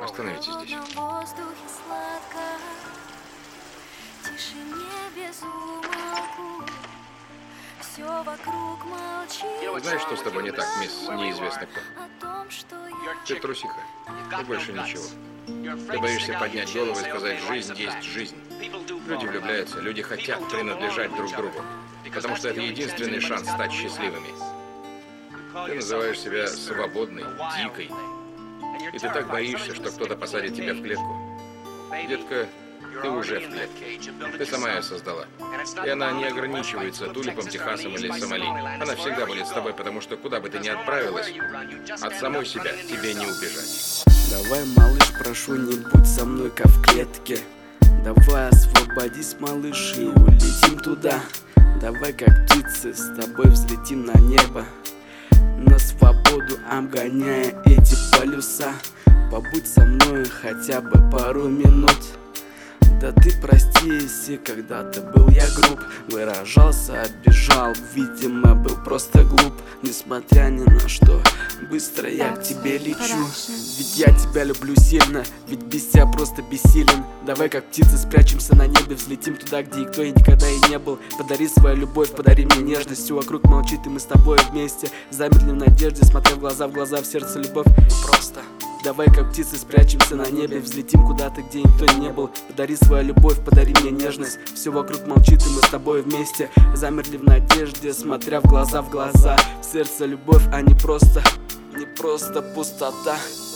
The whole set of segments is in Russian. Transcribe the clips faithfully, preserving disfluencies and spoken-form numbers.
Остановитесь здесь. Знаешь, что с тобой не так, мисс неизвестно кто? Ты трусиха. И больше ничего. Ты боишься поднять голову и сказать: жизнь есть жизнь. Люди влюбляются, люди хотят принадлежать друг другу, потому что это единственный шанс стать счастливыми. Ты называешь себя свободной, дикой, и ты так боишься, что кто-то посадит тебя в клетку. Детка, ты уже в клетке. Ты сама ее создала. И она не ограничивается Тулипом, Техасом или Сомали. Она всегда будет с тобой, потому что куда бы ты ни отправилась, от самой себя тебе не убежать. Давай, малыш, прошу, не будь со мной как в клетке. Давай, освободись, малыш, и улетим туда. Давай, как птицы, с тобой взлетим на небо, на свободу обгоняя эти полюса. Побудь со мной хотя бы пару минут. Да ты прости, если когда-то был я груб, выражался, обижал, видимо, был просто глуп. Несмотря ни на что, быстро я к тебе лечу. Ведь я тебя люблю сильно, ведь без тебя просто бессилен. Давай, как птицы, спрячемся на небе, взлетим туда, где никто и никогда и не был. Подари свою любовь, подари мне нежность. Все вокруг молчит, и мы с тобой вместе. Замерли в надежде, смотря в глаза в глаза, в сердце любовь. Просто давай, как птицы, спрячемся на небе, взлетим куда-то, где никто не был. Подари свою любовь, подари мне нежность. Все вокруг молчит, и мы с тобой вместе. Замерли в надежде, смотря в глаза в глаза. В сердце любовь, а не просто, не просто пустота.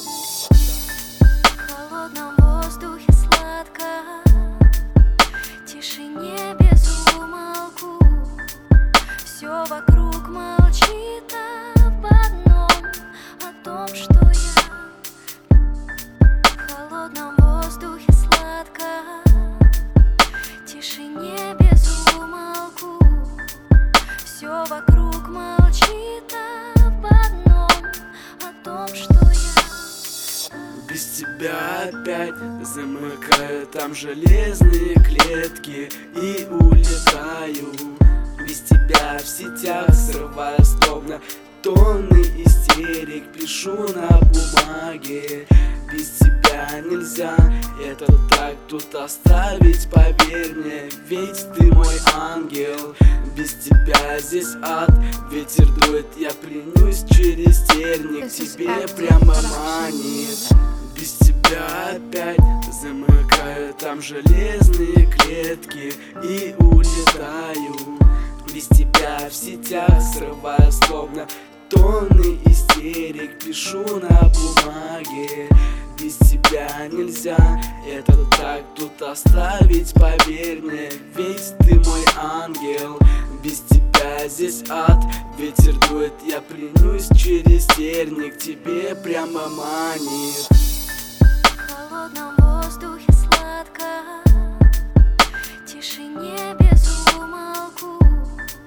В холодном воздухе сладко, в тишине без умолку. Все вокруг молчит об одном, о том, что я. В холодном воздухе сладко, в тишине без умолку. Все вокруг молчит об одном, о том, что я. Без тебя опять замыкаю там железные клетки и улетаю. Без тебя в сетях срываю словно тонны истерик, пишу на бумаге. Без тебя нельзя это так тут оставить, поверь мне, ведь ты мой ангел. Без тебя здесь ад, ветер дует, я пленюсь через терник, тебе прямо манит. Без тебя опять замыкаю там железные клетки и улетаю. Без тебя в сетях срываю словно тонны истерик, пишу на бумаге. Без тебя нельзя это так тут оставить, поверь мне, ведь ты мой ангел. Без тебя здесь ад, ветер дует, я пленюсь через терник, тебе прямо манит. В холодном воздухе сладко, в тишине без умолку.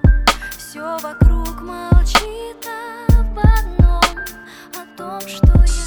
Все вокруг молчит об одном, о том, что я.